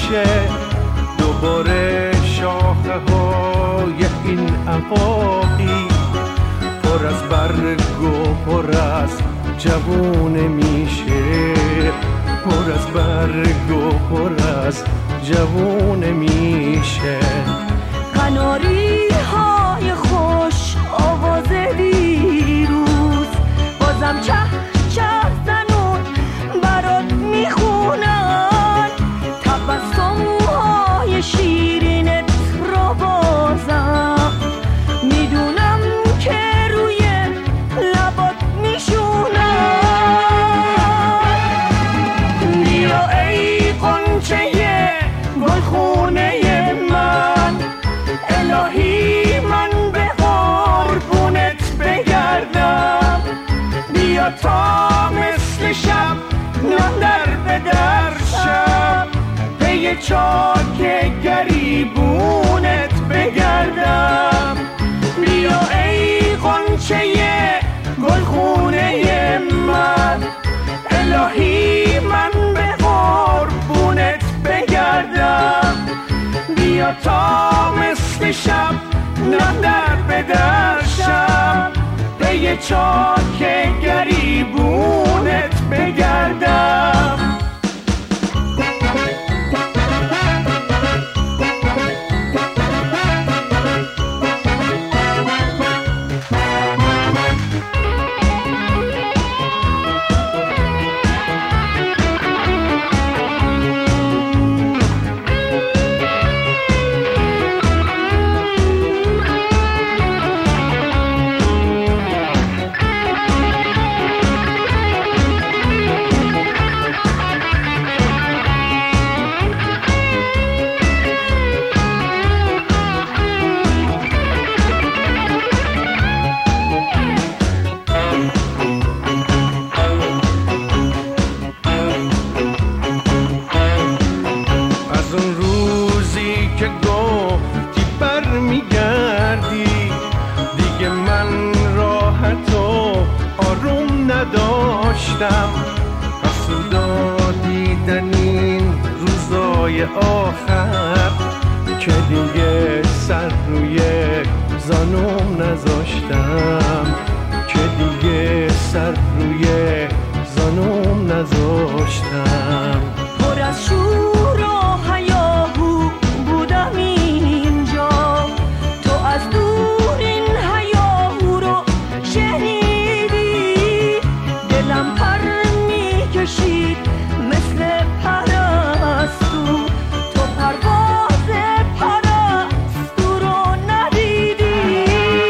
میشه دوباره شاخه های این عقاقی پر از برگ و پر از جوونه میشه، پر از برگ و پر از جوونه میشه. قناری های خوش آواز دیروز بازم چه چه زنون برات میخونن، تبسم های شیرینت رو بازم میدونم که روی لبات میشونن. بیا ای قنچه گلخونه من، الهی من به قربونت بگردم. بیا تا مثل شب نادر به در شب، پی چاک گریبونت بگردم. بیا ای قنچه گلخونه من، الهی من به قربونت بگردم. بیا تا مثل شب نادر به در شب، پی چاک گریبونت بگردم. حسودا دیدن این روزای آخر که دیگه سر روی زانوم نذاشتم، که دیگه سر روی زانوم نذاشتم. پر از شور و هیاهو بودم اینجا، تو از دور این هیاهو رو شنیدی. دلم پر میکشید مثل پرستو، تو پرواز پرستو رو ندیدی.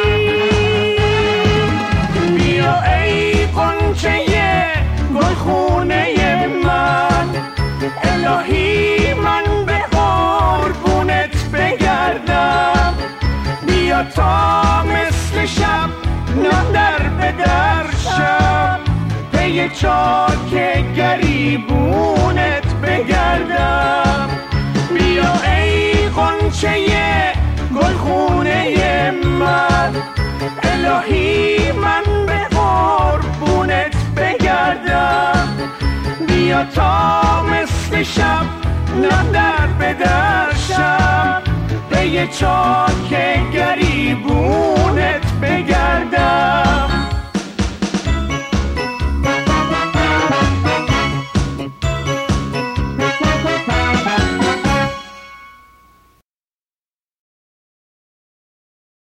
بیا ای قنچه گلخونه من، الهی من به قربونت بگردم. بیا تا مثل شب نادر به در شب، پی چاک گریبونت بگردم. بیا ای قنچه گلخونه من، الهی من به قربونت بگردم. بیا تا مثل شب نادر به در شب، پی چاک